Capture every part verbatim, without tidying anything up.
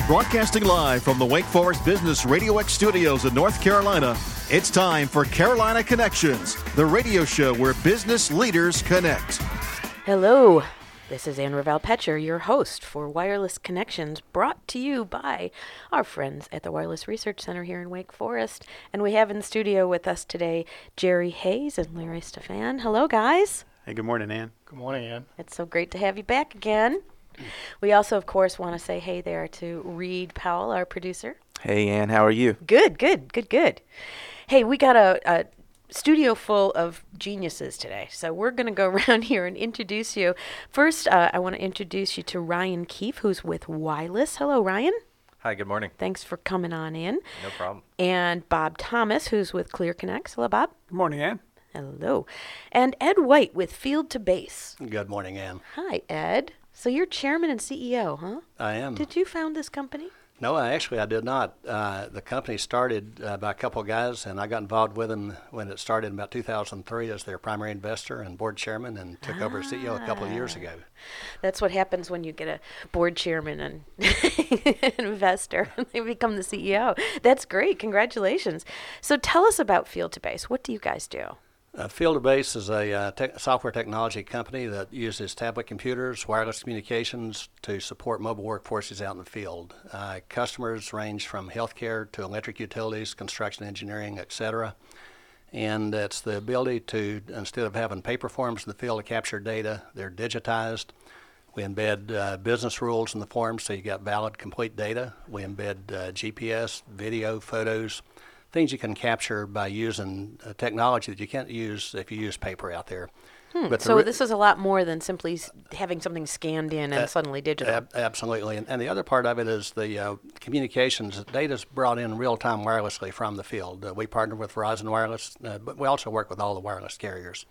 Broadcasting live from the Wake Forest Business Radio X studios in North Carolina, it's time for Carolina Connections, the radio show where business leaders connect. Hello, this is Ann Ravel-Petcher, your host for Wireless Connections, brought to you by our friends at the Wireless Research Center here in Wake Forest. And we have in the studio with us today Jerry Hayes and Larry Stefan. Hello, guys. Hey, good morning, Ann. Good morning, Ann. It's so great to have you back again. We also, of course, want to say hey there to Reed Powell, our producer. Hey, Ann, how are you? Good, good, good, good. Hey, we got a, a studio full of geniuses today, so we're going to go around here and introduce you. First, uh, I want to introduce you to Ryan Keefe, who's with Wireless. Hello, Ryan. Hi, good morning. Thanks for coming on in. No problem. And Bob Thomas, who's with ClearConnects. Hello, Bob. Good morning, Ann. Hello. And Ed White with Field to Base. Good morning, Ann. Hi, Ed. So you're chairman and C E O, huh? I am. Did you found this company? No, I actually I did not. Uh, the company started uh, by a couple of guys, and I got involved with them when it started in about two thousand three as their primary investor and board chairman, and took ah. over as C E O a couple of years ago. That's what happens when you get a board chairman and an investor. They become the C E O. That's great. Congratulations. So tell us about Field to Base. What do you guys do? Uh, Field to Base is a uh, te- software technology company that uses tablet computers, wireless communications to support mobile workforces out in the field. Uh, customers range from healthcare to electric utilities, construction engineering, et cetera. And it's the ability to, instead of having paper forms in the field to capture data, they're digitized. We embed uh, business rules in the forms so you got valid, complete data. We embed uh, G P S, video, photos, things you can capture by using uh, technology that you can't use if you use paper out there. Hmm. But so re- this is a lot more than simply s- having something scanned in and uh, suddenly digital. Ab- absolutely. And, and the other part of it is the uh, communications. Data is brought in real-time wirelessly from the field. Uh, we partner with Verizon Wireless, uh, but we also work with all the wireless carriers.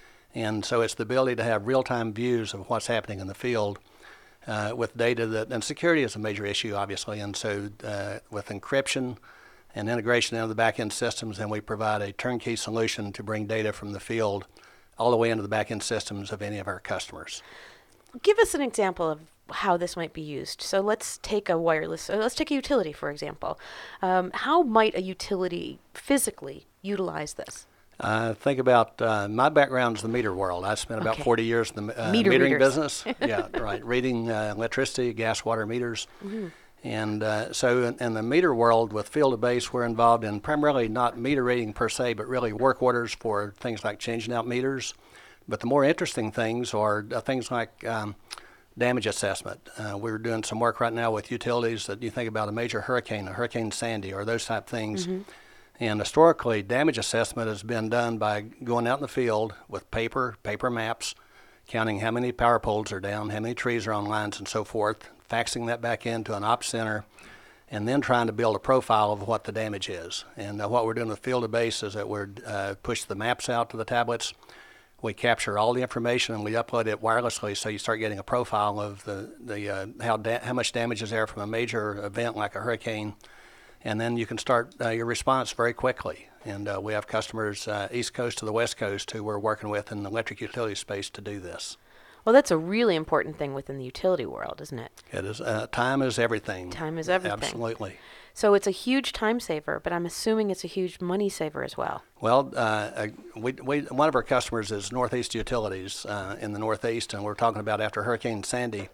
And so it's the ability to have real-time views of what's happening in the field uh, with data that, and security is a major issue, obviously. And so uh, with encryption and integration into the back-end systems, and we provide a turnkey solution to bring data from the field all the way into the back-end systems of any of our customers. Give us an example of how this might be used. So let's take a wireless, uh, let's take a utility, for example. Um, how might a utility physically utilize this? Uh, think about, uh, my background is the meter world. I spent about Okay. forty years in the uh, Meter metering readers. business. Yeah, right, reading uh, electricity, gas, water meters. Mm-hmm. And uh, so in, in the meter world with Field to Base, we're involved in primarily not meter reading per se, but really work orders for things like changing out meters. But the more interesting things are uh, things like um, damage assessment. Uh, we're doing some work right now with utilities that you think about a major hurricane, a Hurricane Sandy, or those type things. Mm-hmm. And historically, damage assessment has been done by going out in the field with paper, paper maps, counting how many power poles are down, how many trees are on lines, and so forth, faxing that back into an ops center, and then trying to build a profile of what the damage is. And uh, what we're doing with Field to Base is that we're uh, push the maps out to the tablets. We capture all the information and we upload it wirelessly, so you start getting a profile of the the uh, how da- how much damage is there from a major event like a hurricane, and then you can start uh, your response very quickly. And uh, we have customers uh, East Coast to the West Coast who we're working with in the electric utility space to do this. Well, that's a really important thing within the utility world, isn't it? It is. Uh, time is everything. Time is everything. Absolutely. So it's a huge time saver, but I'm assuming it's a huge money saver as well. Well, uh, we, we, one of our customers is Northeast Utilities uh, in the Northeast, and we're talking about after Hurricane Sandy.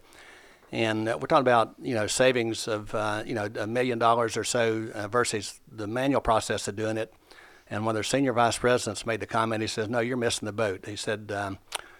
And uh, we're talking about, you know, savings of, uh, you know, a million dollars or so uh, versus the manual process of doing it. And one of their senior vice presidents made the comment, he says, no, you're missing the boat. He said, um,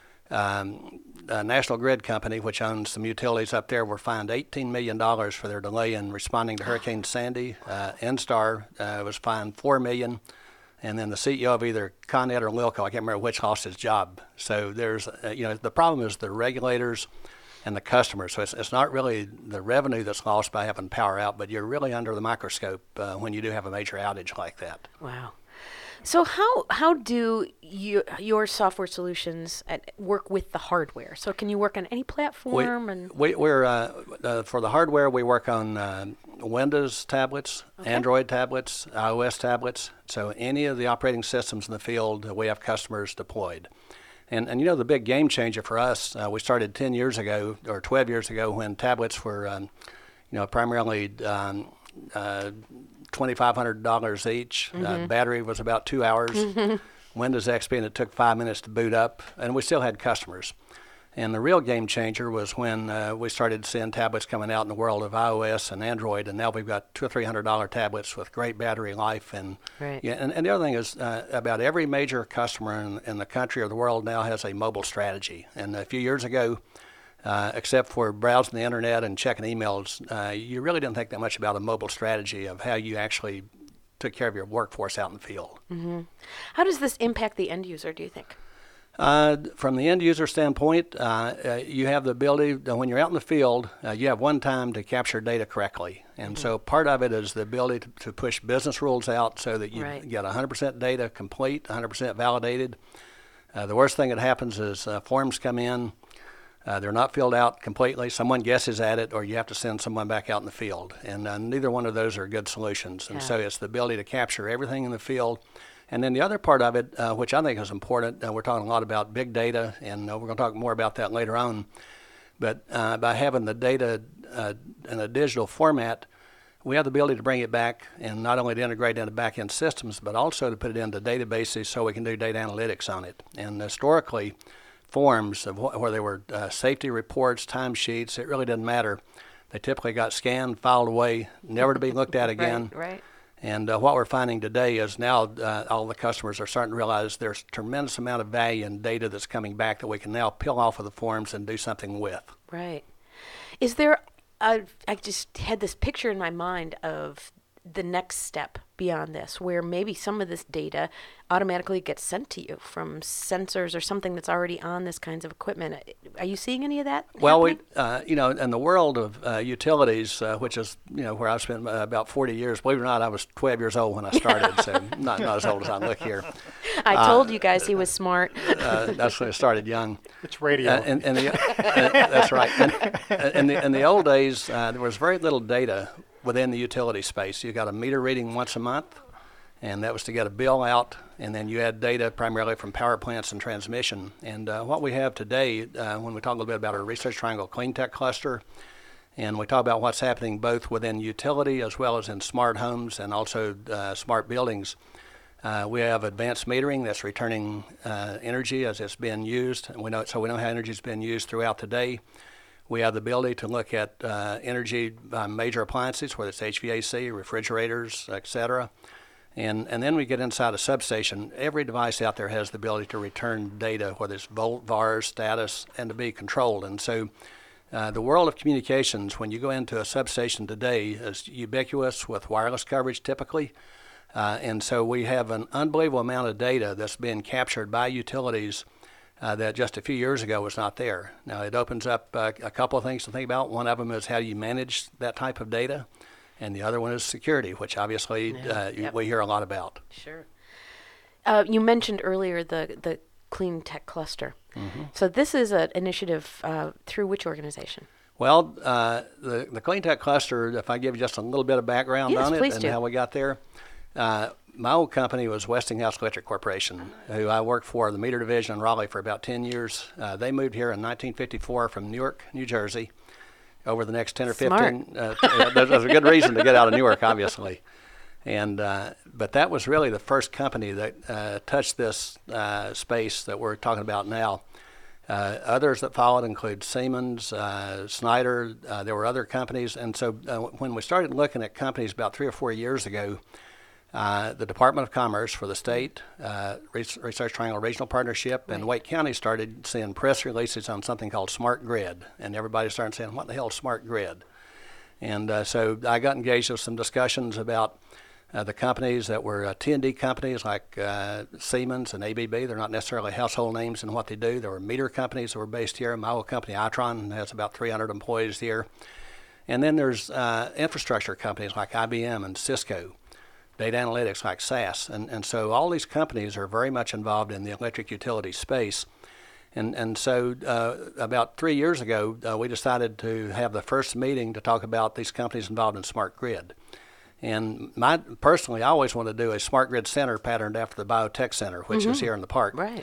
um, uh, National Grid Company, which owns some utilities up there, were fined eighteen million dollars for their delay in responding to Hurricane Sandy. Uh, Enstar uh, was fined four million dollars. And then the C E O of either Con Ed or Lilco, I can't remember which, lost his job. So there's, uh, you know, the problem is the regulators and the customers. So it's, it's not really the revenue that's lost by having power out, but you're really under the microscope uh, when you do have a major outage like that. Wow. So how how do you, your software solutions at, work with the hardware? So can you work on any platform? We, and we, we're uh, uh, for the hardware, we work on uh, Windows tablets, okay. Android tablets, iOS tablets. So any of the operating systems in the field, uh, we have customers deployed. And, and you know, the big game changer for us, uh, we started ten years ago or twelve years ago when tablets were um, you know, primarily um, uh, twenty-five hundred dollars each. Mm-hmm. Uh, battery was about two hours. Mm-hmm. Windows X P, and it took five minutes to boot up, and we still had customers. And the real game changer was when uh, we started seeing tablets coming out in the world of iOS and Android, and now we've got two or three hundred dollar tablets with great battery life. And right. yeah, and, and the other thing is, uh, about every major customer in, in the country or the world now has a mobile strategy. And a few years ago, uh, except for browsing the internet and checking emails, uh, you really didn't think that much about a mobile strategy of how you actually took care of your workforce out in the field. Mm-hmm. How does this impact the end user, do you think? Uh, from the end user standpoint, uh, uh, you have the ability, uh, when you're out in the field, uh, you have one time to capture data correctly. And mm-hmm. so part of it is the ability to, to push business rules out so that you right. get one hundred percent data complete, one hundred percent validated. Uh, the worst thing that happens is uh, forms come in, uh, they're not filled out completely, someone guesses at it, or you have to send someone back out in the field. And uh, neither one of those are good solutions. And yeah. so it's the ability to capture everything in the field. And then the other part of it, uh, which I think is important, uh, we're talking a lot about big data, and uh, we're going to talk more about that later on. But uh, by having the data uh, in a digital format, we have the ability to bring it back and not only to integrate into back-end systems, but also to put it into databases so we can do data analytics on it. And historically, forms of wh- where they were uh, safety reports, timesheets, it really didn't matter. They typically got scanned, filed away, never to be looked at again. Right, right. And uh, what we're finding today is now uh, all the customers are starting to realize there's a tremendous amount of value in data that's coming back that we can now peel off of the forms and do something with. Right. Is there, a, I just had this picture in my mind of the next step beyond this, where maybe some of this data automatically gets sent to you from sensors or something that's already on this kinds of equipment. Are you seeing any of that Well, we, happening? uh, you know, in the world of uh, utilities, uh, which is, you know, where I've spent uh, about forty years, believe it or not, I was twelve years old when I started, so not, not as old as I look here. I uh, told you guys he was smart. Uh, that's when I started young. It's radio. Uh, and, and the, uh, that's right. And, in, the, in the old days, uh, there was very little data within the utility space. You got a meter reading once a month, and that was to get a bill out, and then you had data primarily from power plants and transmission. And uh, what we have today, uh, when we talk a little bit about our Research Triangle Clean Tech Cluster, and we talk about what's happening both within utility as well as in smart homes and also uh, smart buildings, uh, we have advanced metering that's returning uh, energy as it's being used. And we know, so we know how energy is being used throughout the day. We have the ability to look at uh, energy by major appliances, whether it's H V A C, refrigerators, et cetera. And, and then we get inside a substation. Every device out there has the ability to return data, whether it's volt, V A R, status, and to be controlled. And so uh, the world of communications, when you go into a substation today, is ubiquitous with wireless coverage typically. Uh, and so we have an unbelievable amount of data that's being captured by utilities Uh, that just a few years ago was not there. Now, it opens up uh, a couple of things to think about. One of them is how do you manage that type of data, and the other one is security, which obviously Yeah. uh, Yep. we hear a lot about. Sure. Uh, you mentioned earlier the, the Clean Tech Cluster. Mm-hmm. So this is an initiative uh, through which organization? Well, uh, the, the Clean Tech Cluster, if I give you just a little bit of background Yes, on it please and do. how we got there. Uh, my old company was Westinghouse Electric Corporation, who I worked for, the meter division in Raleigh for about ten years. Uh, they moved here in nineteen fifty-four from Newark, New Jersey. Over the next ten or fifteen, Smart. uh, there's, there's a good reason to get out of Newark, obviously. And uh, but that was really the first company that uh, touched this uh, space that we're talking about now. Uh, others that followed include Siemens, uh, Snyder. Uh, there were other companies, and so uh, when we started looking at companies about three or four years ago, uh, the Department of Commerce for the state, uh, Research Triangle Regional Partnership, and Right. Wake County started seeing press releases on something called Smart Grid, and everybody started saying, "What the hell is Smart Grid?" And uh, so I got engaged with some discussions about Uh, the companies that were uh, T and D companies like uh, Siemens and A B B. They're not necessarily household names in what they do. There were meter companies that were based here. My old company, Itron, has about three hundred employees here. And then there's uh, infrastructure companies like I B M and Cisco, data analytics like S A S. And, and so all these companies are very much involved in the electric utility space. And, and so uh, about three years ago, uh, we decided to have the first meeting to talk about these companies involved in Smart Grid. And my personally, I always want to do a Smart Grid Center patterned after the Biotech Center, which mm-hmm. is here in the park. Right.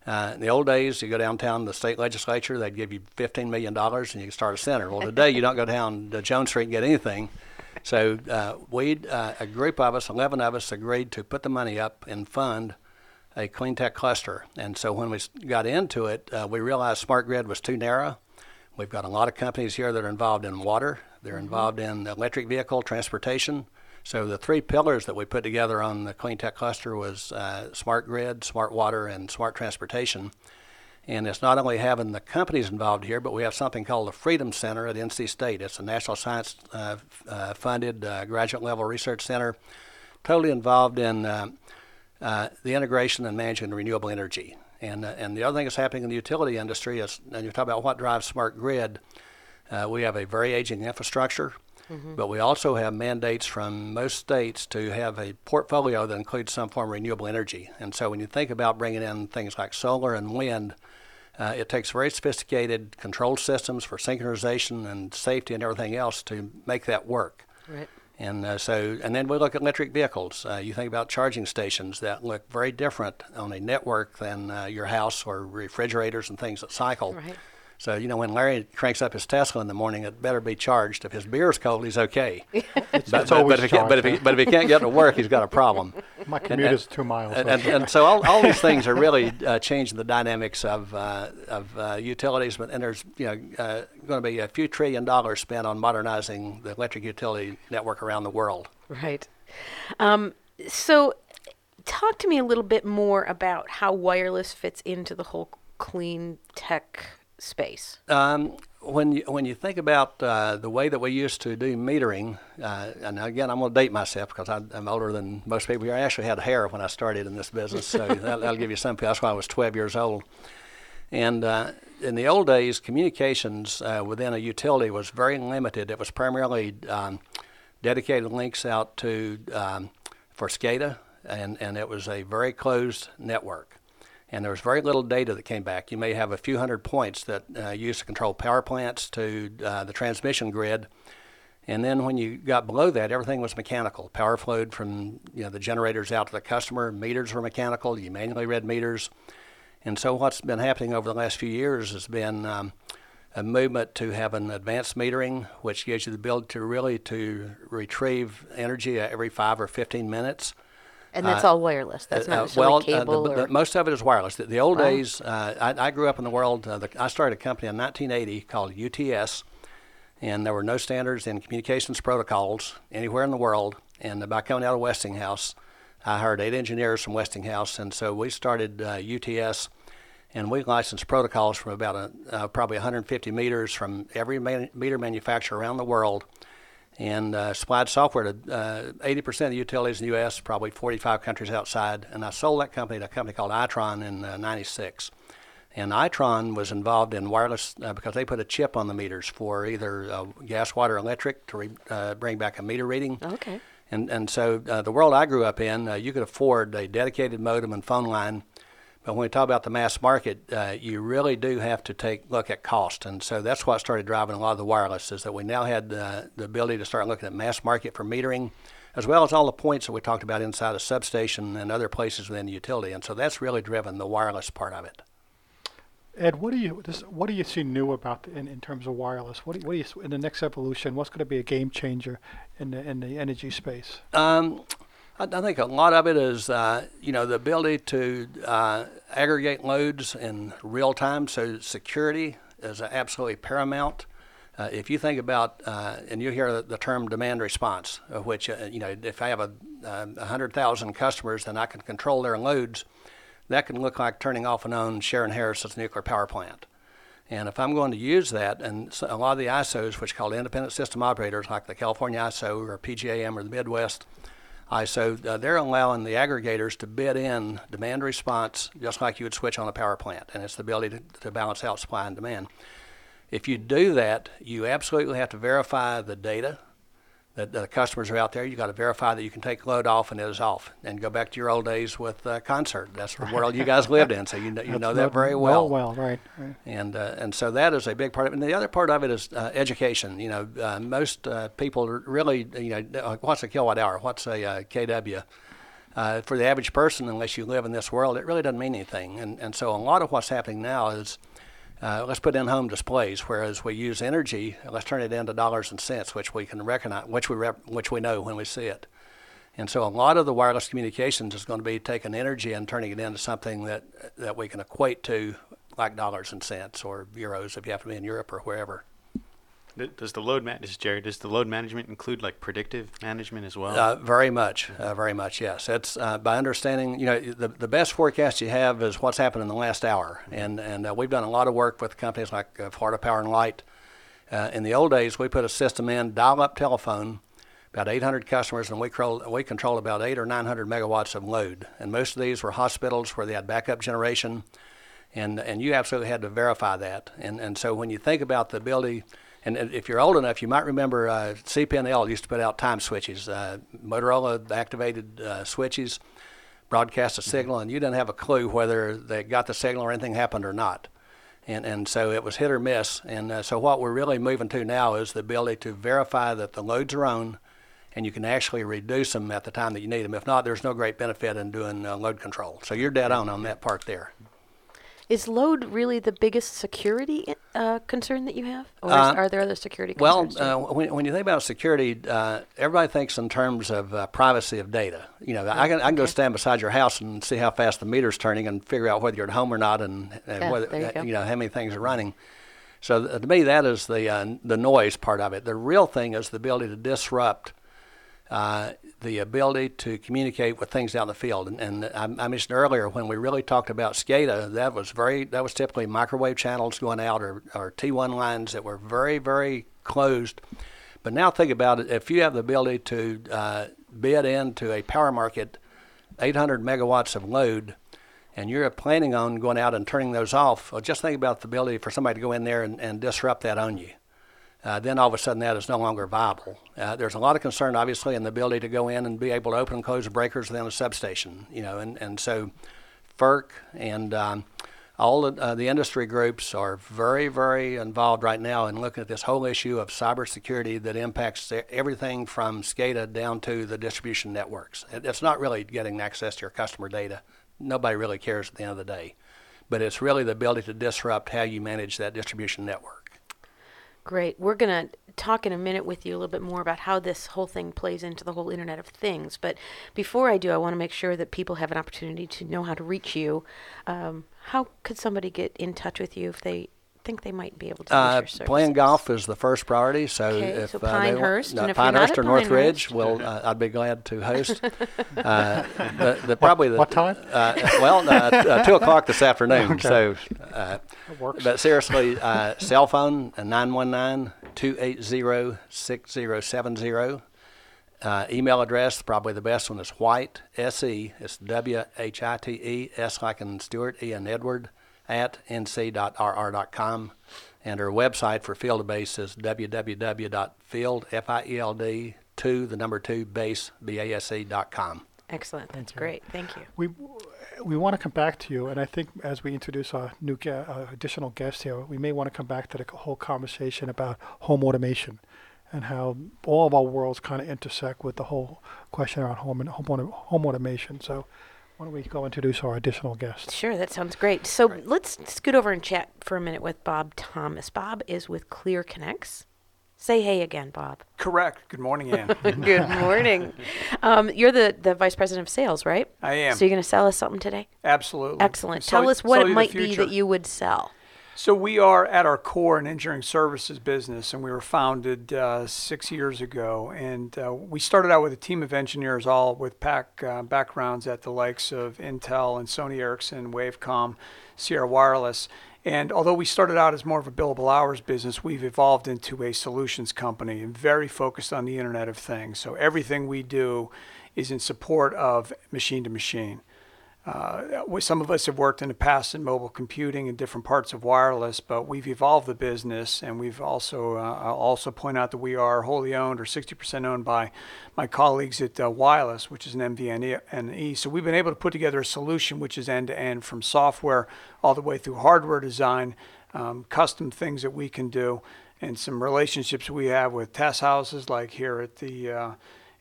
Uh, in the old days, you go downtown to the state legislature, they'd give you fifteen million dollars and you could start a center. Well, today you don't go down to Jones Street and get anything. So uh, we, uh, a group of us, eleven of us, agreed to put the money up and fund a clean tech cluster. And so when we got into it, uh, we realized smart grid was too narrow. We've got a lot of companies here that are involved in water. They're mm-hmm. involved in electric vehicle transportation. So the three pillars that we put together on the clean tech cluster was uh, smart grid, smart water, and smart transportation. And it's not only having the companies involved here, but we have something called the Freedom Center at N C State. It's a national science uh, uh, funded uh, graduate level research center, totally involved in uh, uh, the integration and managing renewable energy. And uh, and the other thing that's happening in the utility industry is, and you talk about what drives smart grid, uh, we have a very aging infrastructure. Mm-hmm. But we also have mandates from most states to have a portfolio that includes some form of renewable energy. And so when you think about bringing in things like solar and wind, uh, it takes very sophisticated control systems for synchronization and safety and everything else to make that work. Right. And uh, so, and then we look at electric vehicles. Uh, you think about charging stations that look very different on a network than uh, your house or refrigerators and things that cycle. Right. So, you know, when Larry cranks up his Tesla in the morning, it better be charged. If his beer's cold, he's okay. it's, but, it's but, always but, if he but, if he, but if he can't get to work, he's got a problem. My commute and, is two miles. And, and, and so all, all these things are really uh, changing the dynamics of uh, of uh, utilities. But, and there's, you know, uh, going to be a few trillion dollars spent on modernizing the electric utility network around the world. Right. Um, so talk to me a little bit more about how wireless fits into the whole clean tech space. Um, when you when you think about uh, the way that we used to do metering, uh, and again, I'm going to date myself because I, I'm older than most people here. I actually had hair when I started in this business, so that, that'll give you some. That's why I was twelve years old. And uh, in the old days, communications uh, within a utility was very limited. It was primarily um, dedicated links out to um, for SCADA, and and it was a very closed network. And there was very little data that came back. You may have a few hundred points that uh, used to control power plants to uh, the transmission grid. And then when you got below that, everything was mechanical. Power flowed from, you know, the generators out to the customer. Meters were mechanical. You manually read meters. And so what's been happening over the last few years has been um, a movement to have an advanced metering, which gives you the ability to really to retrieve energy every five or fifteen minutes. And that's uh, all wireless. That's not uh, necessarily well, cable. Uh, the, or... the, most of it is wireless. The, the old wow. days, uh, I, I grew up in the world. Uh, the, I started a company in nineteen eighty called U T S, and there were no standards in communications protocols anywhere in the world. And by coming out of Westinghouse, I hired eight engineers from Westinghouse, and so we started uh, U T S, and we licensed protocols from about a, uh, probably one hundred fifty meters from every man, meter manufacturer around the world. And uh, supplied software to uh, eighty percent of the utilities in the U S, probably forty-five countries outside. And I sold that company to a company called Itron in uh, ninety-six. And Itron was involved in wireless uh, because they put a chip on the meters for either uh, gas, water, electric to re- uh, bring back a meter reading. Okay. And and so uh, the world I grew up in, uh, you could afford a dedicated modem and phone line. But when we talk about the mass market, uh, you really do have to take a look at cost. And so that's what started driving a lot of the wireless, is that we now had uh, the ability to start looking at mass market for metering, as well as all the points that we talked about inside a substation and other places within the utility. And so that's really driven the wireless part of it. Ed, what do you this, what do you see new about the, in, in terms of wireless? What do, you, what do you in the next evolution? What's going to be a game changer in the in the energy space? Um, I, I think a lot of it is uh, you know the ability to uh, aggregate loads in real time. So security is absolutely paramount. Uh, if you think about, uh, and you hear the, the term demand response, of which, uh, you know, if I have a, uh, one hundred thousand customers, then I can control their loads. That can look like turning off and on Sharon Harris's nuclear power plant. And if I'm going to use that, and so a lot of the I S Os, which are called independent system operators, like the California I S O or P G A M or the Midwest I S O, uh, they're allowing the aggregators to bid in demand response just like you would switch on a power plant. And it's the ability to, to balance out supply and demand. If you do that, you absolutely have to verify the data that the customers are out there. You've got to verify that you can take load off and it is off. And go back to your old days with uh, Concert. That's the world you guys lived in, so you know, you know that very well. Well, well, right. right. And uh, and so that is a big part of it. And the other part of it is uh, education. You know, uh, most uh, people really, you know, what's a kilowatt hour? What's a uh, K W? uh, for the average person, unless you live in this world, it really doesn't mean anything. And, and so a lot of what's happening now is, uh, let's put in home displays, whereas we use energy, let's turn it into dollars and cents, which we can recognize, which we rep, which we know when we see it. And so a lot of the wireless communications is going to be taking energy and turning it into something that that we can equate to like dollars and cents or euros if you have to be in Europe or wherever. Does the load man- this is Jerry, does the load management include like predictive management as well? Uh, very much, uh, very much, yes. It's uh, by understanding, you know, the, the best forecast you have is what's happened in the last hour. And, and uh, we've done a lot of work with companies like uh, Florida Power and Light. Uh, in the old days, we put a system in, dial-up telephone, about eight hundred customers, and we control, we control about eight or nine hundred megawatts of load. And most of these were hospitals where they had backup generation, and and you absolutely had to verify that. And and so when you think about the ability, and if you're old enough, you might remember uh, C P N L used to put out time switches. Uh, Motorola activated uh, switches, broadcast a signal, and you didn't have a clue whether they got the signal or anything happened or not. And and so it was hit or miss. And uh, so what we're really moving to now is the ability to verify that the loads are on, and you can actually reduce them at the time that you need them. If not, there's no great benefit in doing uh, load control. So you're dead on on that part there. Is load really the biggest security uh, concern that you have? Or Uh, is, are there other security Well, concerns? too? uh, when, when you think about security, uh, everybody thinks in terms of uh, privacy of data. You know, I can I can go okay. stand beside your house and see how fast the meter's turning and figure out whether you're at home or not, and, and Yeah, whether there you uh, go. you know how many things are running. So th- to me, that is the uh, the noise part of it. The real thing is the ability to disrupt uh, the ability to communicate with things out in the field. And, and I, I mentioned earlier when we really talked about SCADA, that was very that was typically microwave channels going out or, or T one lines that were very, very closed. But now think about it, if you have the ability to uh, bid into a power market eight hundred megawatts of load, and you're planning on going out and turning those off, well, just think about the ability for somebody to go in there and, and disrupt that on you. Uh, then all of a sudden that is no longer viable. Uh, there's a lot of concern, obviously, in the ability to go in and be able to open and close breakers within a substation. You know, and, and so FERC and um, all the, uh, the industry groups are very, very involved right now in looking at this whole issue of cybersecurity that impacts everything from SCADA down to the distribution networks. It, it's not really getting access to your customer data. Nobody really cares at the end of the day. But it's really the ability to disrupt how you manage that distribution network. Great. We're going to talk in a minute with you a little bit more about how this whole thing plays into the whole Internet of Things. But before I do, I want to make sure that people have an opportunity to know how to reach you. Um, how could somebody get in touch with you if they think they might be able to use Uh, your services? playing golf is the first priority. So Okay, if so uh, they want- Pinehurst, no, and if you're not Pinehurst at or Northridge, Pinehurst- well, uh, I'd be glad to host. uh, the, the probably the what time? Uh, well, uh, uh, two o'clock this afternoon. Okay. So, uh, That works. but seriously, uh, cell phone nine one nine, two eight zero, six zero seven zero. Uh, email address, probably the best one, is White, S E, it's W H I T E, S like in Stuart, E in Edward, at n c dot r r dot com. And our website for Field to Base is w w w dot field, F I E L D, two, the number two, base, B A S E dot com. Excellent. That's you. great. Thank you. We we want to come back to you, and I think as we introduce our new ge- uh, additional guest here, we may want to come back to the whole conversation about home automation and how all of our worlds kind of intersect with the whole question around home and home, auto- home automation. So why don't we go introduce our additional guest? Sure, that sounds great. So let's scoot over and chat for a minute with Bob Thomas. Bob is with Clear Connects. Say hey again, Bob. Correct. Good morning, Ann. Good morning. Um, you're the, the Vice President of Sales, right? I am. So you're going to sell us something today? Absolutely. Excellent. Sell- Tell us what sell it you the might be future. that you would sell. So we are at our core an engineering services business, and we were founded uh, six years ago. And uh, we started out with a team of engineers, all with pack, uh, backgrounds at the likes of Intel and Sony Ericsson, Wavecom, Sierra Wireless. And although we started out as more of a billable hours business, we've evolved into a solutions company and very focused on the Internet of Things. So everything we do is in support of machine to machine. Uh, we- some of us have worked in the past in mobile computing and different parts of wireless, but we've evolved the business, and we've also, uh, I'll also point out that we are wholly owned or sixty percent owned by my colleagues at uh, Wireless, which is an M V N E. So we've been able to put together a solution which is end-to-end from software all the way through hardware design, um, custom things that we can do, and some relationships we have with test houses like here at the uh,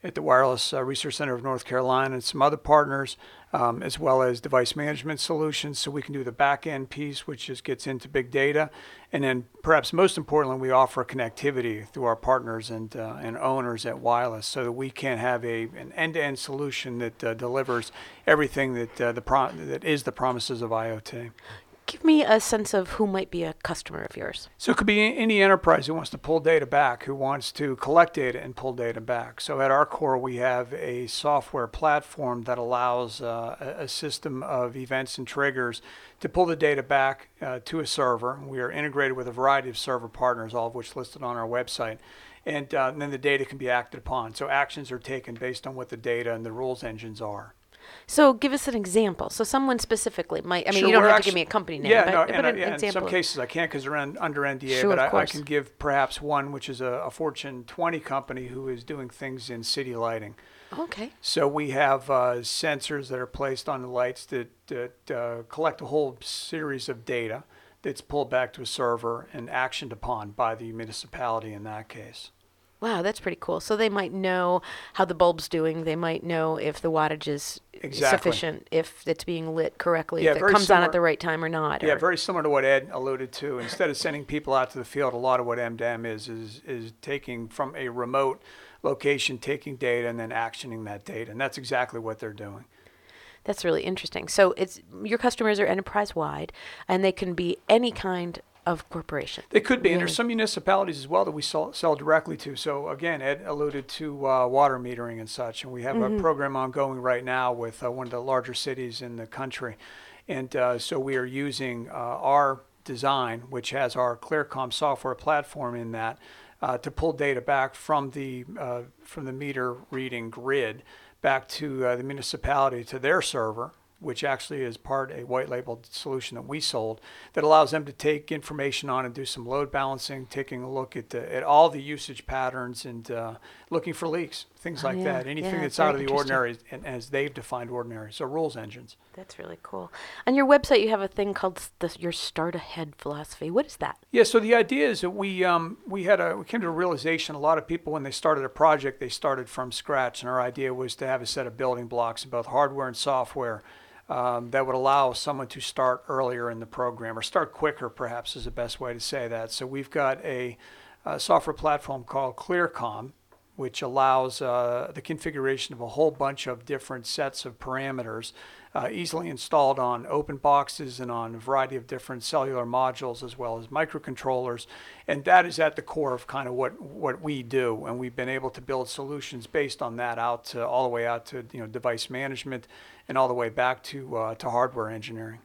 at the Wireless uh, Research Center of North Carolina and some other partners, um, as well as device management solutions. So we can do the back end piece, which just gets into big data. And then perhaps most importantly, we offer connectivity through our partners and uh, and owners at Wireless so that we can have a an end-to-end solution that uh, delivers everything that uh, the pro- that is the promises of IoT. Give me a sense of who might be a customer of yours. So it could be any enterprise who wants to pull data back, who wants to collect data and pull data back. So at our core, we have a software platform that allows uh, a, a system of events and triggers to pull the data back uh, to a server. We are integrated with a variety of server partners, all of which listed on our website. And, uh, and then the data can be acted upon. So actions are taken based on what the data and the rules engines are. So give us an example. So someone specifically might, I mean, Sure, you don't we're have actually- to give me a company name, Yeah, but, no, but and, an I- yeah, in example. some cases I can't because they're un, under N D A, Sure, but of I, I course. can give perhaps one, which is a, a Fortune twenty company who is doing things in city lighting. Okay. So we have uh, sensors that are placed on the lights that, that uh, collect a whole series of data that's pulled back to a server and actioned upon by the municipality in that case. Wow, that's pretty cool. So they might know how the bulb's doing. They might know if the wattage is Exactly. sufficient, if it's being lit correctly, Yeah, if it very comes on similar- at the right time or not. Yeah, or- very similar to what Ed alluded to. Instead of sending people out to the field, a lot of what M D A M is is is taking from a remote location, taking data and then actioning that data, and that's exactly what they're doing. That's really interesting. So it's your customers are enterprise-wide, and they can be any kind of corporation. They could be, and there's Really? some municipalities as well that we sell, sell directly to. So again, Ed alluded to uh, water metering and such, and we have a program ongoing right now with uh, one of the larger cities in the country. And uh, so we are using uh, our design, which has our ClearCom software platform in that, uh, to pull data back from the uh, from the meter reading grid back to uh, the municipality to their server, which actually is part a white labeled solution that we sold that allows them to take information on and do some load balancing, taking a look at the, at all the usage patterns and uh, looking for leaks, things Oh, like yeah. that. Anything Yeah, that's very out of the interesting. ordinary, and as they've defined ordinary, so rules engines. That's really cool. On your website, you have a thing called s- the, your Start Ahead philosophy. What is that? Yeah, so the idea is that we um, we had a we came to a realization. A lot of people, when they started a project, they started from scratch, and our idea was to have a set of building blocks in both hardware and software um, that would allow someone to start earlier in the program, or start quicker, perhaps is the best way to say that. So we've got a, a software platform called ClearCom, which allows uh, the configuration of a whole bunch of different sets of parameters, uh, easily installed on open boxes and on a variety of different cellular modules as well as microcontrollers. And that is at the core of kind of what, what we do. And we've been able to build solutions based on that out to all the way out to you know device management and all the way back to uh, to hardware engineering.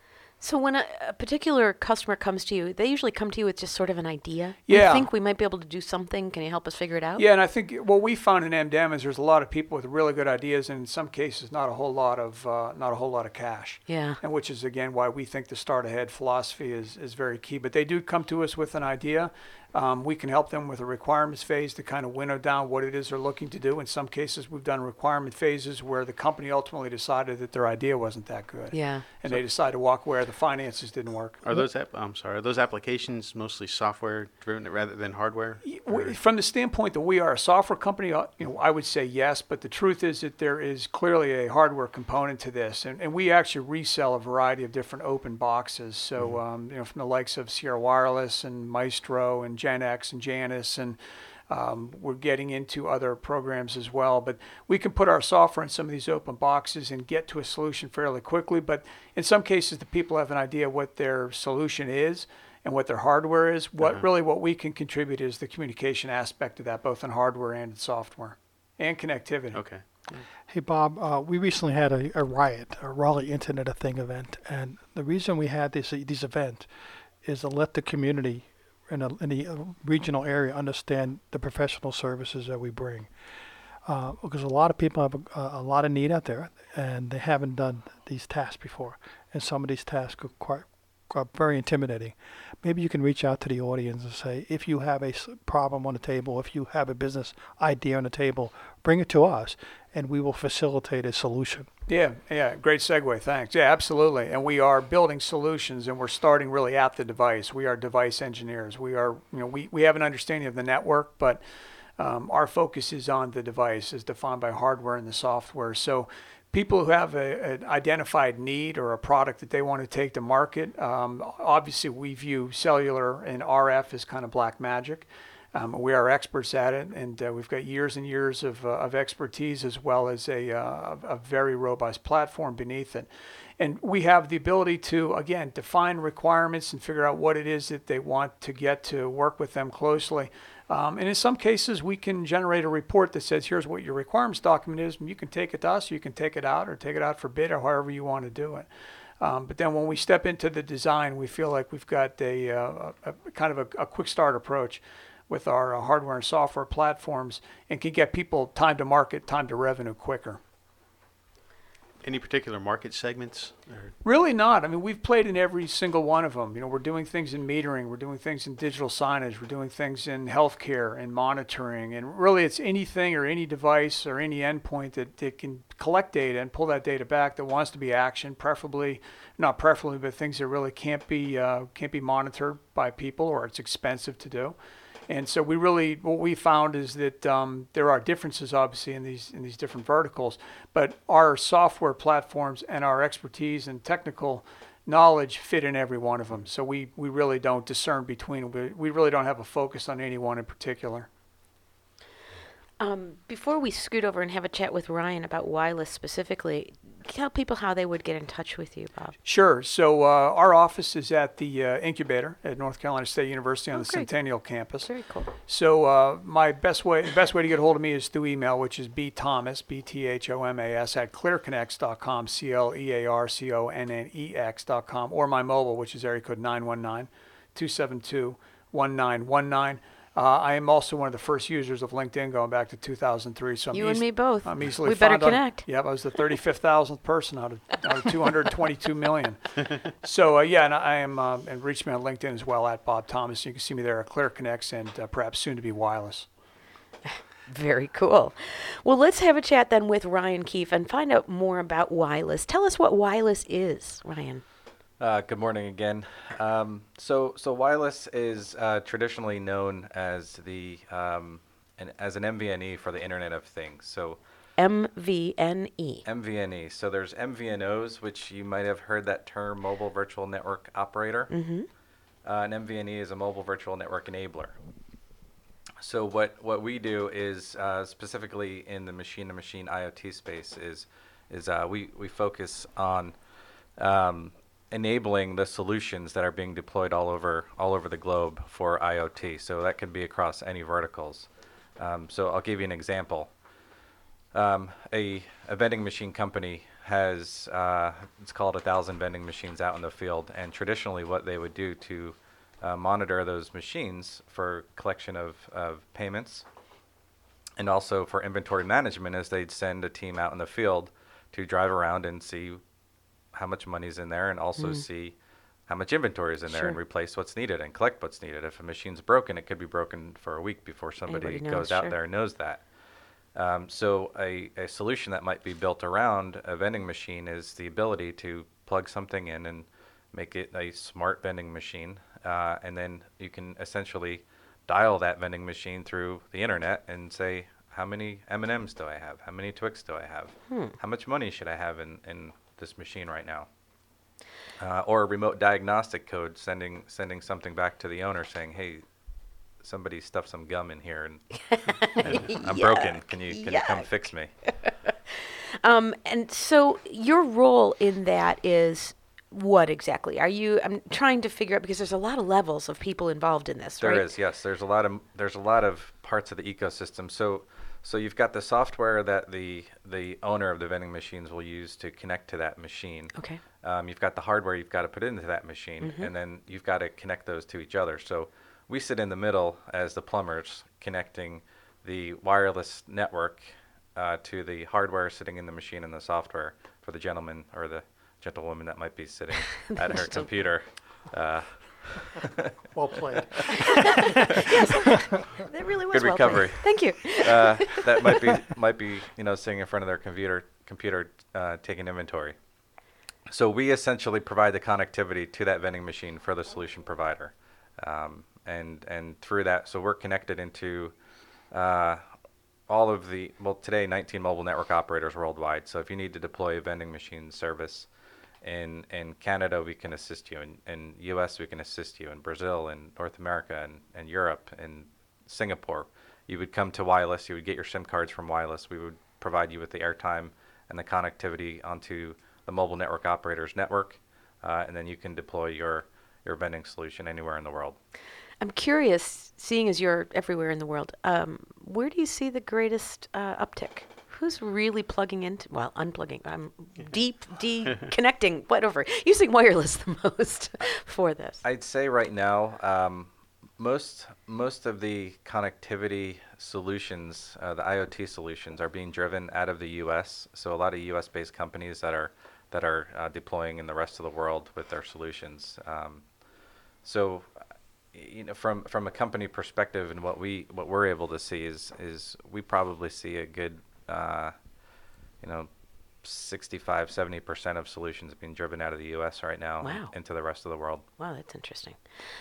So when a, a particular customer comes to you, they usually come to you with just sort of an idea. Yeah. I think we might be able to do something. Can you help us figure it out? Yeah, and I think what we found in M D A M is there's a lot of people with really good ideas, and in some cases, not a whole lot of uh, not a whole lot of cash. Yeah. And which is again why we think the start ahead philosophy is is very key. But they do come to us with an idea. Um, we can help them with a requirements phase to kind of winnow down what it is they're looking to do. In some cases, we've done requirement phases where the company ultimately decided that their idea wasn't that good. Yeah. And they decided to walk away, or the finances didn't work. Are those app- I'm sorry. Are those applications mostly software driven rather than hardware? We- From the standpoint that we are a software company, uh, you know, I would say yes, but the truth is that there is clearly a hardware component to this, and, and we actually resell a variety of different open boxes. So, um, you know, from the likes of Sierra Wireless and Maestro and Gen X and Janus, and um, we're getting into other programs as well. But we can put our software in some of these open boxes and get to a solution fairly quickly. But in some cases, the people have an idea what their solution is and what their hardware is. What Uh-huh. really what we can contribute is the communication aspect of that, both in hardware and in software, and connectivity. Okay. Hey, Bob, uh, we recently had a, a riot, a Raleigh Internet of Thing event, and the reason we had this these events is to let the community in, a, in the uh, regional area understand the professional services that we bring. Uh, because a lot of people have a, a lot of need out there, and they haven't done these tasks before, and some of these tasks are quite are very intimidating. Maybe you can reach out to the audience and say, if you have a s- problem on the table, if you have a business idea on the table, bring it to us, and we will facilitate a solution. Yeah, yeah, great segue. Thanks. Yeah, absolutely. And we are building solutions, and we're starting really at the device. We are device engineers. We are, you know, we, we have an understanding of the network, but Um, our focus is on the device as defined by hardware and the software. So people who have a, an identified need or a product that they want to take to market, um, obviously we view cellular and R F as kind of black magic. Um, we are experts at it, and uh, we've got years and years of, uh, of expertise, as well as a, uh, a very robust platform beneath it. And we have the ability to, again, define requirements and figure out what it is that they want to get to work with them closely. Um, and in some cases, we can generate a report that says, here's what your requirements document is, and you can take it to us, or you can take it out, or take it out for bid, or however you want to do it. Um, but then when we step into the design, we feel like we've got a, uh, a, a kind of a, a quick start approach with our uh, hardware and software platforms, and can get people time to market, time to revenue quicker. Any particular market segments? Or? Really not. I mean, we've played in every single one of them. You know, we're doing things in metering, we're doing things in digital signage, we're doing things in healthcare and monitoring, and really it's anything or any device or any endpoint that, that can collect data and pull that data back that wants to be actioned, preferably, not preferably, but things that really can't be uh, can't be monitored by people, or it's expensive to do. And so we really, what we found is that um, there are differences, obviously, in these in these different verticals, but our software platforms and our expertise and technical knowledge fit in every one of them. So we, we really don't discern between, we, we really don't have a focus on any one in particular. Um, before we scoot over and have a chat with Ryan about wireless specifically, tell people how they would get in touch with you, Bob. Sure. So uh, our office is at the uh, incubator at North Carolina State University on Oh, the great. Centennial campus. Very cool. So uh, my best way, the best way to get a hold of me is through email, which is bthomas, B T H O M A S, at clearconnex dot com, C L E A R C O N N E X dot com, or my mobile, which is area code nine one nine, two seven two, one nine one nine. Uh, I am also one of the first users of LinkedIn going back to two thousand three. So I'm You and eas- me both. I'm easily We better found on- connect. Yep, I was the thirty-fifth thousandth person out of, out of two hundred twenty-two million. So uh, yeah, and I am, uh, and reach me on LinkedIn as well at Bob Thomas. You can see me there at ClearConnex and uh, perhaps soon to be wireless. Very cool. Well, let's have a chat then with Ryan Keefe and find out more about wireless. Tell us what wireless is, Ryan. Uh, good morning again. Um, so, so wireless is uh, traditionally known as the um, an, as an M V N E for the Internet of Things. So, M V N E. M V N E. So there's M V N Os, which you might have heard that term, mobile virtual network operator. Mm-hmm. Uh, an M V N E is a mobile virtual network enabler. So what what we do is uh, specifically in the machine-to-machine IoT space is is uh, we we focus on um, enabling the solutions that are being deployed all over all over the globe for IoT. So that can be across any verticals. Um, so I'll give you an example. Um, a, a vending machine company has, uh, it's called a thousand vending machines out in the field, and traditionally what they would do to uh, monitor those machines for collection of, of payments and also for inventory management is they'd send a team out in the field to drive around and see how much money's in there and also Mm. see how much inventory is in there and Sure. replace what's needed and collect what's needed. If a machine's broken, it could be broken for a week before somebody Anybody knows, goes out sure. there and knows that. Um, so a, a solution that might be built around a vending machine is the ability to plug something in and make it a smart vending machine. Uh, and then you can essentially dial that vending machine through the internet and say, how many M and M's do I have? How many Twix do I have? Hmm. How much money should I have in, in this machine right now? Uh, or a remote diagnostic code sending sending something back to the owner saying, hey, somebody stuffed some gum in here and, and I'm broken. Can you can you come Yuck. fix me? Um, and so your role in that is what exactly? Are you, I'm trying to figure out, because there's a lot of levels of people involved in this, There right? is, yes. There's a lot of there's a lot of parts of the ecosystem. So so you've got the software that the the owner of the vending machines will use to connect to that machine. Okay. Um, you've got the hardware you've got to put into that machine, Mhm. and then you've got to connect those to each other. So we sit in the middle as the plumbers, connecting the wireless network uh, to the hardware sitting in the machine and the software for the gentleman or the gentlewoman that might be sitting at her computer. Uh, Well played. That really was Good well played. recovery. Thank you. uh, that might be might be you know sitting in front of their computer computer uh, taking inventory. So we essentially provide the connectivity to that vending machine for the solution provider, um, and and through that, so we're connected into uh, all of the, well, today, nineteen mobile network operators worldwide. So if you need to deploy a vending machine service in in Canada, we can assist you. In, in U S, we can assist you. In Brazil, in North America, and, and Europe, and Singapore. You would come to Wireless, you would get your SIM cards from Wireless. We would provide you with the airtime and the connectivity onto the mobile network operator's network, uh, and then you can deploy your, your vending solution anywhere in the world. I'm curious, seeing as you're everywhere in the world, um, where do you see the greatest uh, uptick? Who's really plugging into, well, unplugging, um, deep, de-connecting, whatever, using wireless the most for this? I'd say right now, um, most most of the connectivity solutions, uh, the IoT solutions, are being driven out of the U S. So a lot of U S-based companies that are that are uh, deploying in the rest of the world with their solutions. Um, so, you know, from from a company perspective, and what we what we're able to see is is we probably see a good, uh, you know, sixty-five, seventy percent of solutions being driven out of the U S right now. Wow. Into the rest of the world. Wow, that's interesting.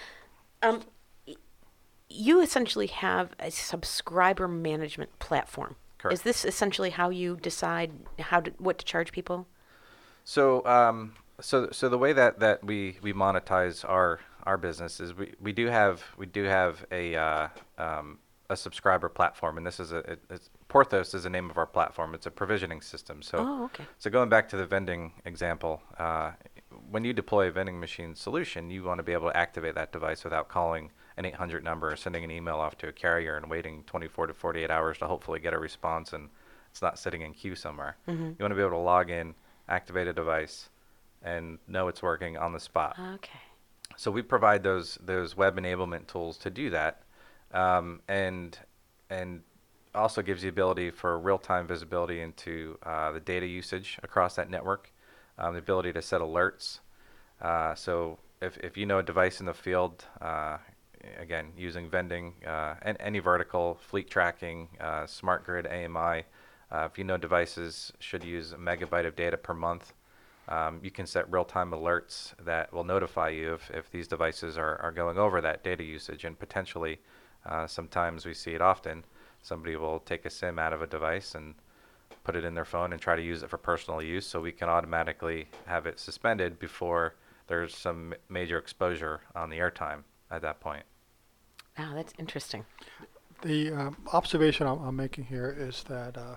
Um, y- you essentially have a subscriber management platform. Correct. Is this essentially how you decide how to, what to charge people? So, um, so, so the way that, that we, we monetize our, our business is we, we do have we do have a uh, um, a subscriber platform, and this is a it, it's, Porthos is the name of our platform. It's a provisioning system. So, Oh, okay. so going back to the vending example, uh, when you deploy a vending machine solution, you want to be able to activate that device without calling an eight hundred number or sending an email off to a carrier and waiting twenty-four to forty-eight hours to hopefully get a response, and it's not sitting in queue somewhere. Mm-hmm. You want to be able to log in, activate a device, and know it's working on the spot. Okay. So we provide those those web enablement tools to do that, um, and and also gives the ability for real-time visibility into uh, the data usage across that network, um, the ability to set alerts. Uh, so if if you know a device in the field, uh, again using vending uh, and any vertical fleet tracking, uh, smart grid, A M I, uh, if you know devices should use a megabyte of data per month. Um, you can set real-time alerts that will notify you if, if these devices are, are going over that data usage, and potentially, uh, sometimes we see it often, somebody will take a SIM out of a device and put it in their phone and try to use it for personal use, so we can automatically have it suspended before there's some major exposure on the airtime at that point. Wow, that's interesting. The um, observation I'm, I'm making here is that, uh,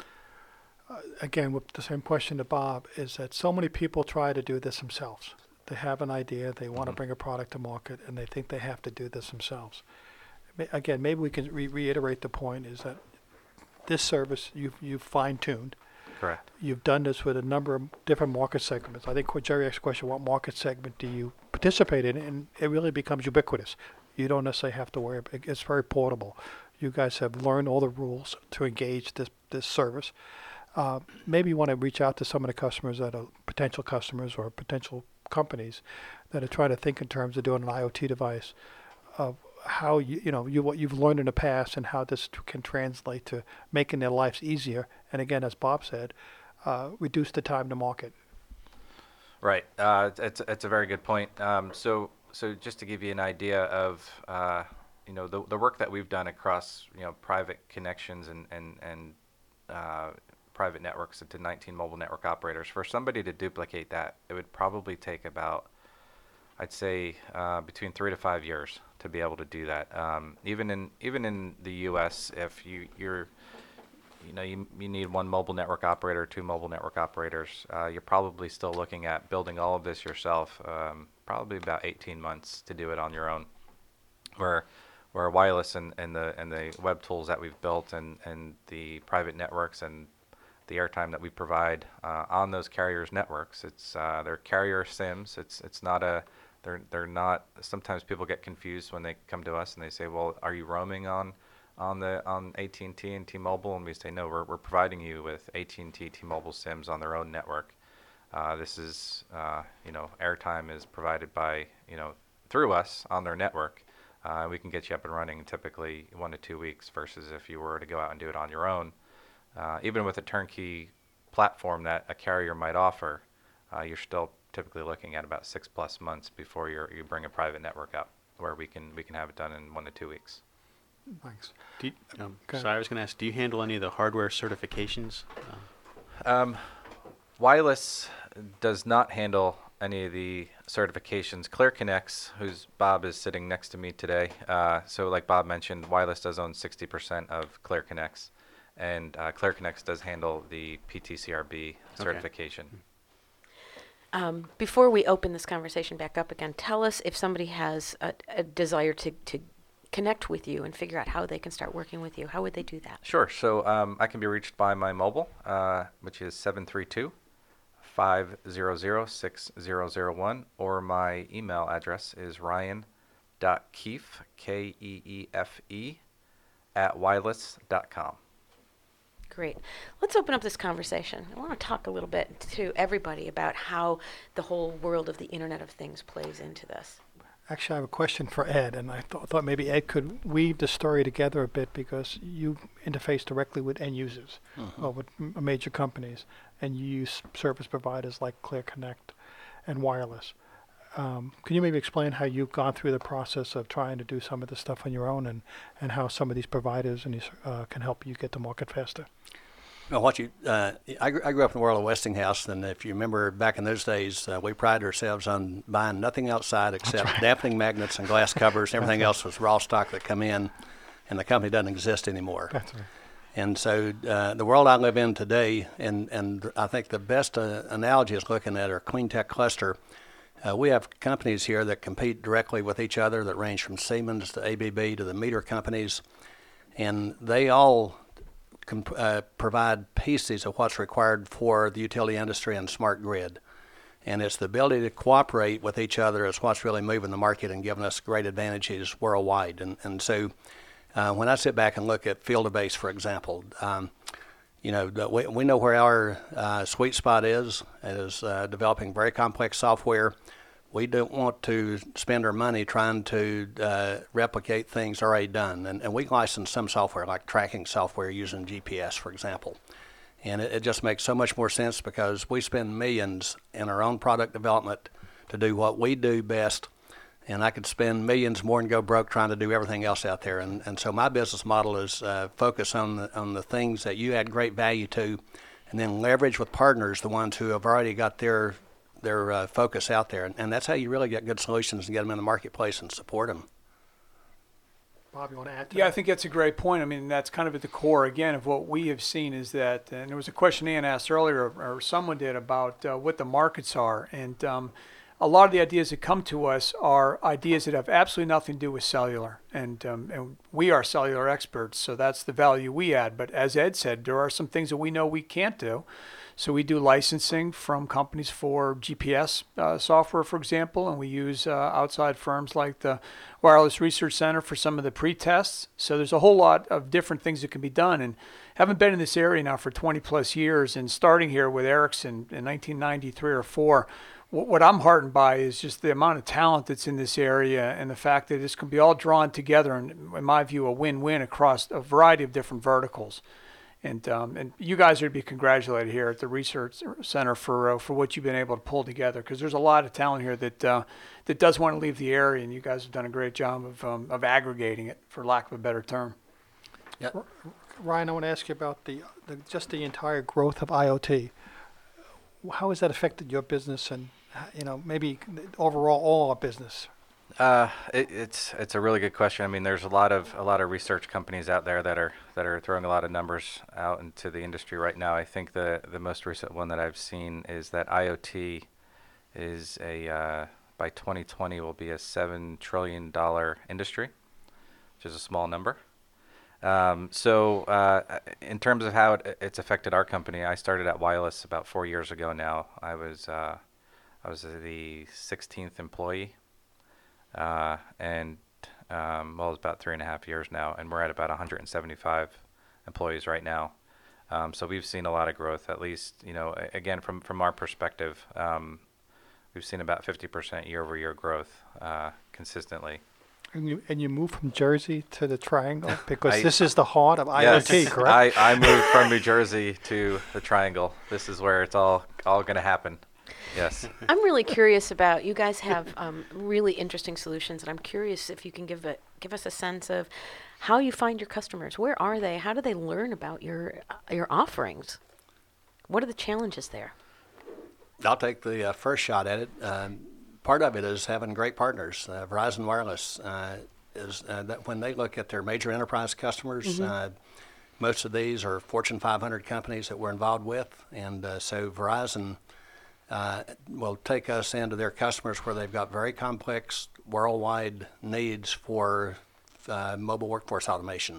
uh, again, with the same question to Bob, is that so many people try to do this themselves. They have an idea, they want to Mhm. bring a product to market, and they think they have to do this themselves. Ma- Again, maybe we can re- reiterate the point is that this service you've, you've fine-tuned. Correct. You've done this with a number of different market segments. I think what Jerry asked the question, what market segment do you participate in? And it really becomes ubiquitous. You don't necessarily have to worry about it. It's very portable. You guys have learned all the rules to engage this, this service. Uh, maybe you want to reach out to some of the customers that are potential customers or potential companies that are trying to think in terms of doing an IoT device, of how you, you know, you what you've learned in the past and how this t- can translate to making their lives easier. And again, as Bob said, uh, reduce the time to market. Right. Uh, it's, it's it's a very good point. Um, so so just to give you an idea of uh, you know the the work that we've done across you know private connections and and and uh, private networks into nineteen mobile network operators. For somebody to duplicate that, it would probably take about, I'd say, uh, between three to five years to be able to do that. Um, even in even in the U S, if you you're you know you, you need one mobile network operator, two mobile network operators, uh, you're probably still looking at building all of this yourself. Um, probably about eighteen months to do it on your own. Where where wireless and, and the and the web tools that we've built and, and the private networks and the airtime that we provide uh, on those carriers' networks, it's uh, they're carrier SIMs. It's it's not a they're they're not. Sometimes people get confused when they come to us and they say, "Well, are you roaming on on the on A T and T and T-Mobile?" And we say, "No, we're we're providing you with A T and T, T-Mobile SIMs on their own network. Uh, this is uh, you know airtime is provided by you know through us on their network. Uh, we can get you up and running in typically one to two weeks versus if you were to go out and do it on your own." Uh, even with a turnkey platform that a carrier might offer, uh, you're still typically looking at about six plus months before you you bring a private network up, where we can we can have it done in one to two weeks. Thanks. Do you, um, Okay. so I was going to ask, do you handle any of the hardware certifications? Uh, Um, Wireless does not handle any of the certifications. ClearConnects, who's Bob is sitting next to me today. Uh, so like Bob mentioned, Wireless does own sixty percent of ClearConnects, and uh, ClearConnects does handle the P T C R B certification. Um, before we open this conversation back up again, tell us if somebody has a, a desire to, to connect with you and figure out how they can start working with you. How would they do that? Sure. So um, I can be reached by my mobile, uh, which is seven three two, five zero zero, six zero zero one, or my email address is ryan.keefe, K E E F E, at wireless dot com. Great. Let's open up this conversation. I want to talk a little bit to everybody about how the whole world of the Internet of Things plays into this. Actually, I have a question for Ed, and I th- thought maybe Ed could weave the story together a bit because you interface directly with end users Mhm. or with m- major companies, and you use service providers like ClearConnect and Wireless. Um, can you maybe explain how you've gone through the process of trying to do some of this stuff on your own, and, and how some of these providers and these, uh, can help you get to market faster? Well, what you, uh, I, gr- I grew up in the world of Westinghouse, and if you remember back in those days, uh, we prided ourselves on buying nothing outside except dampening magnets and glass covers. Everything else was raw stock that come in, and the company doesn't exist anymore. That's right. And so uh, the world I live in today, and, and I think the best uh, analogy is looking at our clean tech cluster. Uh, we have companies here that compete directly with each other that range from Siemens to A B B to the meter companies, and they all comp- uh, provide pieces of what's required for the utility industry and smart grid. And it's the ability to cooperate with each other is what's really moving the market and giving us great advantages worldwide. And, and so uh, when I sit back and look at Field-to-Base, for example, um, you know, the, we, we know where our uh, sweet spot is. It is uh, developing very complex software. We don't want to spend our money trying to uh, replicate things already done. And, and we license some software, like tracking software using G P S, for example. And it, it just makes so much more sense because we spend millions in our own product development to do what we do best. And I could spend millions more and go broke trying to do everything else out there. And, and so my business model is uh, focus on the, on the things that you add great value to, and then leverage with partners, the ones who have already got their their uh, focus out there. And, and that's how you really get good solutions and get them in the marketplace and support them. Bob, you want to add to Yeah, I that? think that's a great point. I mean, that's kind of at the core, again, of what we have seen is that, and there was a question Ian asked earlier, or someone did, about uh, what the markets are. And um, a lot of the ideas that come to us are ideas that have absolutely nothing to do with cellular. And, um, and we are cellular experts, so that's the value we add. But as Ed said, there are some things that we know we can't do. So we do licensing from companies for G P S uh, software, for example, and we use uh, outside firms like the Wireless Research Center for some of the pre-tests. So there's a whole lot of different things that can be done. And having been in this area now for twenty plus years and starting here with Ericsson in nineteen ninety-three or four, what, what I'm heartened by is just the amount of talent that's in this area and the fact that this can be all drawn together, and in my view, a win-win across a variety of different verticals. And um, and you guys are to be congratulated here at the Research Center for uh, for what you've been able to pull together, because there's a lot of talent here that uh, that does want to leave the area, and you guys have done a great job of um, of aggregating it, for lack of a better term. Yeah. Ryan, I want to ask you about the, the just the entire growth of IoT. How has that affected your business, and uh, you know maybe overall all our business? Uh, it, it's it's a really good question. I mean, there's a lot of a lot of research companies out there that are that are throwing a lot of numbers out into the industry right now. I think the the most recent one that I've seen is that IoT is a uh, by twenty twenty will be a seven trillion dollar industry, which is a small number. Um, so uh, in terms of how it, it's affected our company, I started at Wireless about four years ago now. I was uh, I was the sixteenth employee. Uh, and um, well, it's about three and a half years now, and we're at about one hundred seventy-five employees right now. Um, so we've seen a lot of growth, at least, you know, a- again, from, from our perspective, um, we've seen about fifty percent year-over-year growth uh, consistently. And you and you moved from Jersey to the Triangle because I- this is the heart of Yes, IoT, correct? I, I moved from New Jersey to the Triangle. This is where it's all all going to happen. Yes. I'm really curious about, you guys have um, really interesting solutions, and I'm curious if you can give a, give us a sense of how you find your customers. Where are they? How do they learn about your uh, your offerings? What are the challenges there? I'll take the uh, first shot at it. Um, part of it is having great partners. Uh, Verizon Wireless uh, is uh, that when they look at their major enterprise customers, mm-hmm. uh, most of these are Fortune five hundred companies that we're involved with, and uh, so Verizon uh, will take us into their customers where they've got very complex worldwide needs for uh, mobile workforce automation.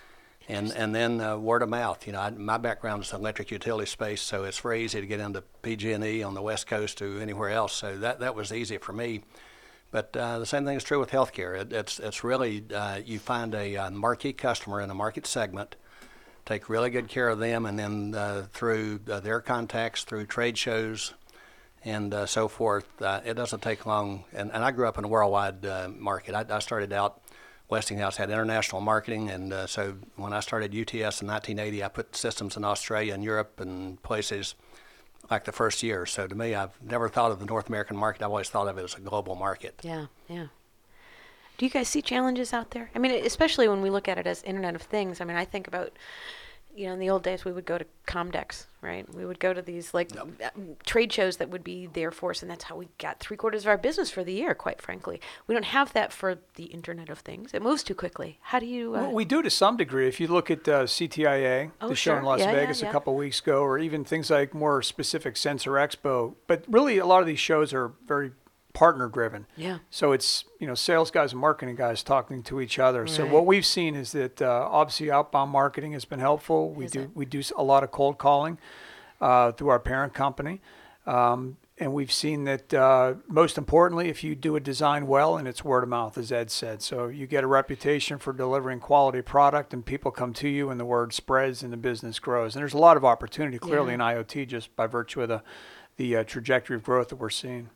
And and then uh, word of mouth. You know, I, my background is electric utility space, so it's very easy to get into P G and E on the West Coast to anywhere else. So that that was easy for me. But uh, the same thing is true with healthcare. It, it's it's really uh, you find a, a marquee customer in a market segment, take really good care of them, and then uh, through uh, their contacts, through trade shows, and uh, so forth, uh, it doesn't take long. And, and I grew up in a worldwide uh, market. I, I started out. Westinghouse had international marketing, and uh, so when I started U T S in nineteen eighty, I put systems in Australia and Europe and places like the first year. So to me, I've never thought of the North American market. I've always thought of it as a global market. Yeah, yeah. Do you guys see challenges out there? I mean, especially when we look at it as Internet of Things. I mean, I think about, you know, in the old days, we would go to Comdex, right? We would go to these, like, yep. trade shows that would be there for us, and that's how we got three quarters of our business for the year, quite frankly. We don't have that for the Internet of Things. It moves too quickly. How do you... Uh, well, we do to some degree. If you look at uh, C T I A, oh, the sure. show in Las yeah, Vegas yeah, yeah. a couple of weeks ago, or even things like more specific Sensor Expo. But really, a lot of these shows are very partner driven. Yeah. So it's, you know, sales guys and marketing guys talking to each other. Right. So what we've seen is that uh, obviously outbound marketing has been helpful. We Is do it? we do a lot of cold calling uh, through our parent company. Um, and we've seen that uh, most importantly, if you do a design well, and it's word of mouth, as Ed said. So you get a reputation for delivering quality product, and people come to you, and the word spreads, and the business grows. And there's a lot of opportunity clearly Yeah. in I O T just by virtue of the the uh, trajectory of growth that we're seeing.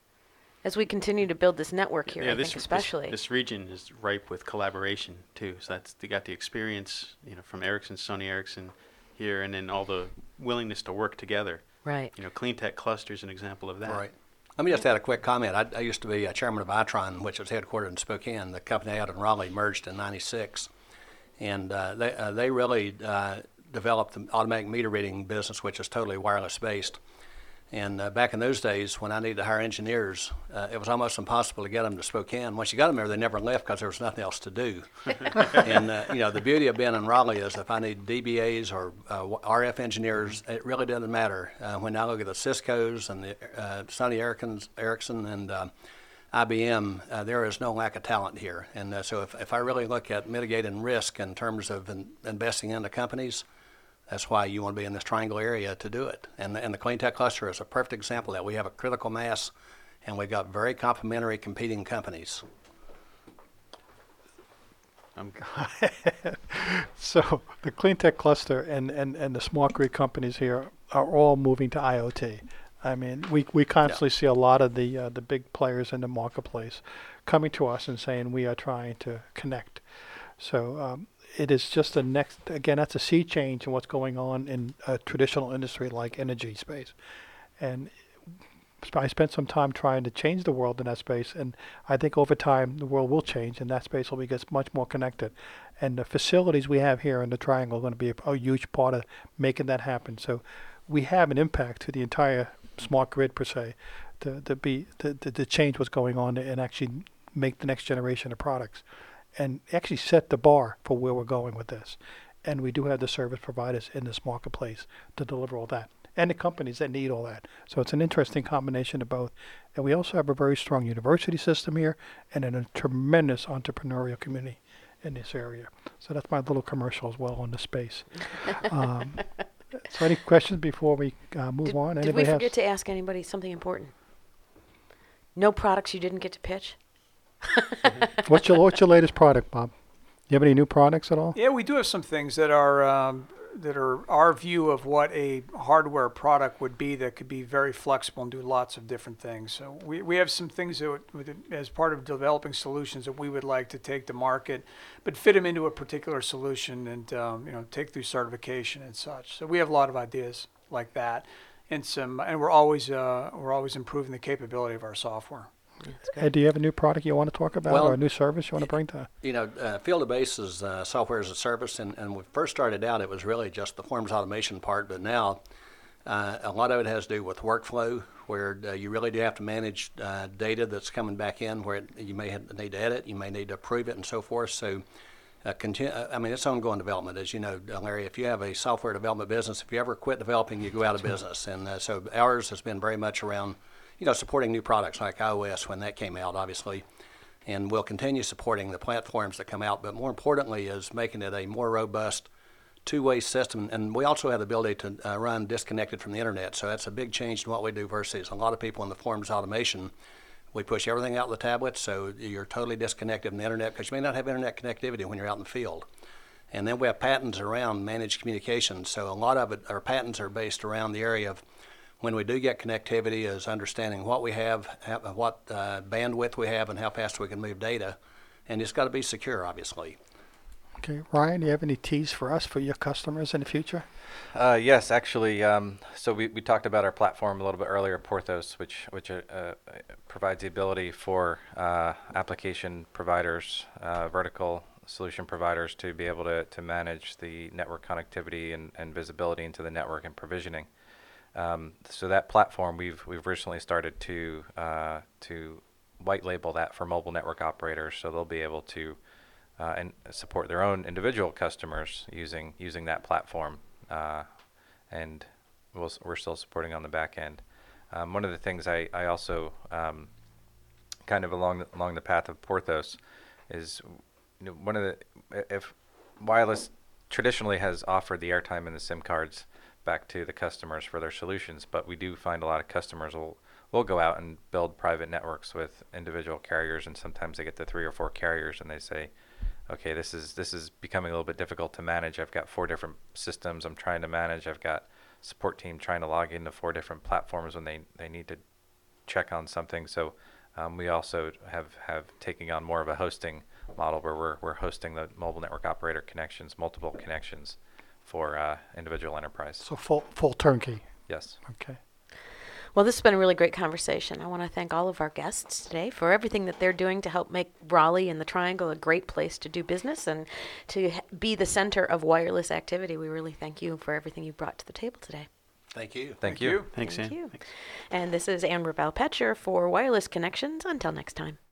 As we continue to build this network here, yeah, I this, think especially. This, this region is ripe with collaboration too. So that's they got the experience, you know, from Ericsson, Sony Ericsson here, and then all the willingness to work together. Right. You know, Clean Tech Cluster is an example of that. Right. Let me just add a quick comment. I, I used to be a chairman of Itron, which was headquartered in Spokane. The company out in Raleigh merged in ninety-six, and uh, they uh, they really uh, developed the automatic meter reading business, which is totally wireless based. And uh, back in those days, when I needed to hire engineers, uh, it was almost impossible to get them to Spokane. Once you got them there, they never left because there was nothing else to do. And uh, you know, the beauty of being in Raleigh is if I need D B As or uh, R F engineers, it really doesn't matter. Uh, when I look at the Cisco's and the uh, Sony Ericsson's, Ericsson and uh, I B M, uh, there is no lack of talent here. And uh, so if, if I really look at mitigating risk in terms of in, investing into companies, that's why you want to be in this triangle area to do it. And, and the Clean Tech Cluster is a perfect example of that. We have a critical mass, and we've got very complementary competing companies. Um, So the Clean Tech Cluster and, and, and the smart grid companies here are all moving to I O T. I mean, we, we constantly yeah. see a lot of the uh, the big players in the marketplace coming to us and saying we are trying to connect. So um, it is just the next, again, that's a sea change in what's going on in a traditional industry like energy space. And I spent some time trying to change the world in that space, and I think over time the world will change and that space will be gets much more connected. And the facilities we have here in the Triangle are going to be a, a huge part of making that happen. So we have an impact to the entire smart grid per se, to, to be to, to, to change what's going on and actually make the next generation of products, and actually set the bar for where we're going with this. And we do have the service providers in this marketplace to deliver all that, and the companies that need all that. So it's an interesting combination of both. And we also have a very strong university system here and a tremendous entrepreneurial community in this area. So that's my little commercial as well on the space. um, so any questions before we uh, move did, on? Did Anybody we forget have to ask anybody something important? No products you didn't get to pitch? what's your what's your latest product, Bob? You have any new products at all? Yeah, we do have some things that are um, that are our view of what a hardware product would be that could be very flexible and do lots of different things. So we, we have some things that would, as part of developing solutions that we would like to take to market, but fit them into a particular solution and um, you know take through certification and such. So we have a lot of ideas like that. and some, and we're always uh, we're always improving the capability of our software. Ed, do you have a new product you want to talk about Well, or a new service you want to bring to? You know, uh, Field of Base is uh, software as a service, and, and when we first started out, it was really just the forms automation part, but now uh, a lot of it has to do with workflow, where uh, you really do have to manage uh, data that's coming back in, where it, you may have, need to edit, you may need to approve it, and so forth. So, uh, continue, I mean, it's ongoing development, as you know, Larry. If you have a software development business, if you ever quit developing, you go out of business. And uh, so ours has been very much around, you know, supporting new products like iOS when that came out, obviously, and we'll continue supporting the platforms that come out, but more importantly is making it a more robust two-way system. And we also have the ability to uh, run disconnected from the internet, so that's a big change in what we do versus a lot of people in the forms automation. We push everything out of the tablet, so you're totally disconnected from the internet because you may not have internet connectivity when you're out in the field. And then we have patents around managed communications, so a lot of it, our patents are based around the area of when we do get connectivity is understanding what we have, how, what uh, bandwidth we have, and how fast we can move data. And it's got to be secure, obviously. Okay, Ryan, do you have any teas for us, for your customers in the future? Uh, yes, actually. Um, so we, we talked about our platform a little bit earlier, Porthos, which which uh, uh, provides the ability for uh, application providers, uh, vertical solution providers to be able to, to manage the network connectivity and, and visibility into the network and provisioning. Um, so that platform, we've we've recently started to uh, to white label that for mobile network operators, so they'll be able to uh, and support their own individual customers using using that platform, uh, and we'll, s- we're still supporting on the back end. Um, one of the things I I also um, kind of along the, along the path of Porthos is, you know, one of the if wireless traditionally has offered the airtime and the SIM cards back to the customers for their solutions, but we do find a lot of customers will will go out and build private networks with individual carriers, and sometimes they get to three or four carriers and they say, okay, this is this is becoming a little bit difficult to manage. I've got four different systems I'm trying to manage. I've got support team trying to log into four different platforms when they, they need to check on something. So um, we also have, have taking on more of a hosting model where we're we're hosting the mobile network operator connections, multiple connections for uh, individual enterprise. So full full turnkey. Yes. Okay. Well, this has been a really great conversation. I want to thank all of our guests today for everything that they're doing to help make Raleigh and the Triangle a great place to do business and to h- be the center of wireless activity. We really thank you for everything you brought to the table today. Thank you. Thank, you. Thanks, Thank Ann. you. Thanks. And this is Ann Raval Petcher for Wireless Connections. Until next time.